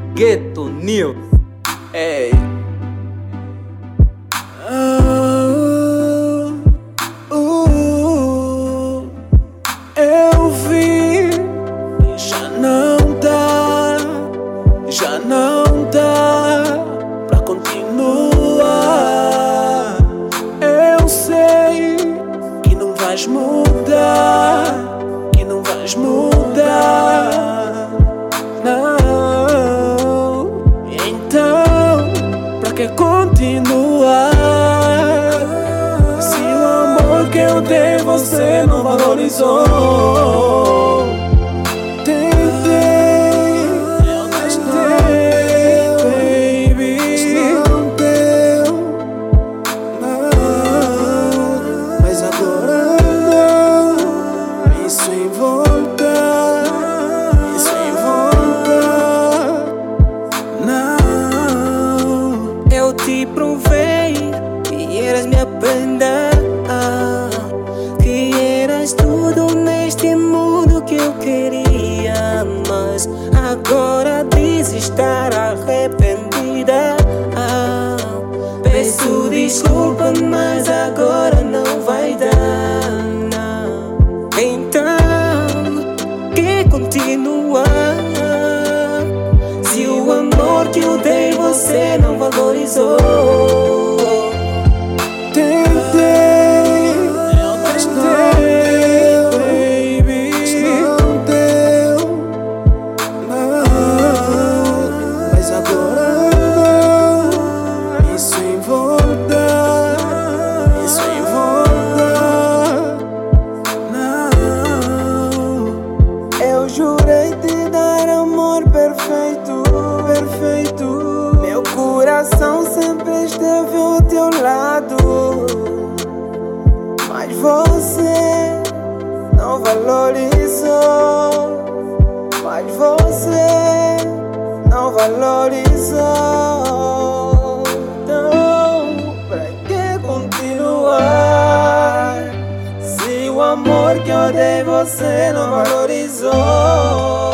Ghetto News. Ei. Eu vi que já não dá pra continuar. Eu sei que não vais mudar, não. Então, pra que continuar? Se o amor que eu dei você não valorizou. Tentei, baby, não deu, não. Mas agora não. Penso em voltar, não. Eu te provei que eras minha prenda, que eras tudo neste mundo que eu queria. Mas agora dizes estar arrependida. Peço desculpa, mas agora não vai dar, não. Então, que continuar? Se o amor que eu dei você não valorizou. Tentei, baby, não deu, não. Mas agora não. Penso em voltar, não. Eu jurei te dar amor perfeito. Meu coração sempre esteve ao teu lado, mas você não valorizou. Então, pra que continuar? Se o amor que eu dei você não valorizou.